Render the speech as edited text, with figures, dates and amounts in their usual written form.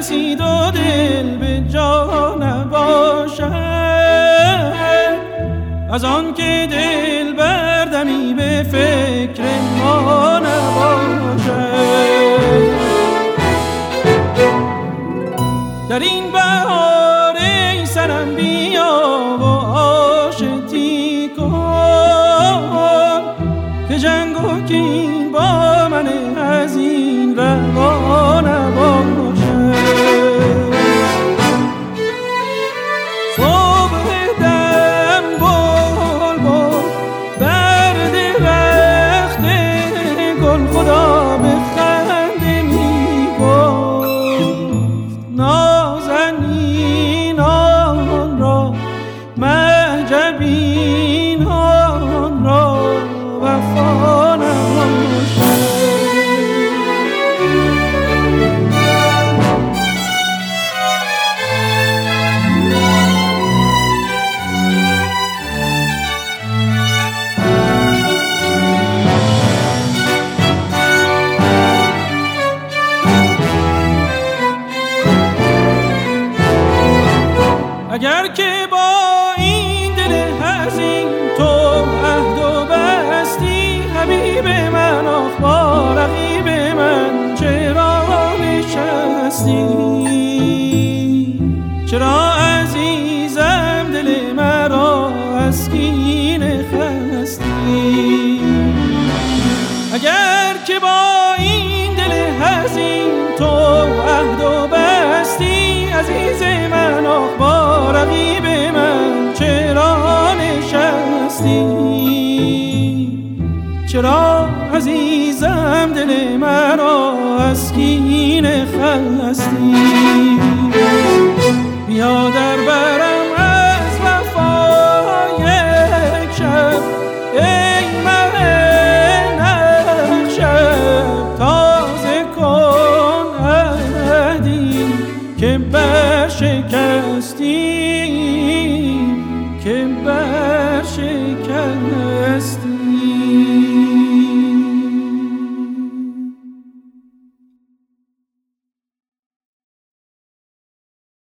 کسی دو دل به جا نباشد، از آن که دل بردمی به فکر ما نباشد. در این بهار ای صنم بیا و آشتی کن، که جنگ و کین با من از این روا نباشد. صبح دم بلبل بر درخت گل خدا به خنده می گفت، نازنینان را معجبینان را وفا نباشد. اگر که با این دل حزین تو عهد و بستی، حبیب من آخ با رقیب من چرا نشستی؟ چرا عزیزم دل مرا از کینه خستی؟ اگر که با این دل حزین تو عهد و بستی، عزیز من آخ با رقیب من چرا نشستی؟ چرا عزیزم دل مرا از کینه خستی؟ بیا در برم از وفا یک شب ای مه نقشب، تازه کن عهدی که برشکستی، که برشکستی.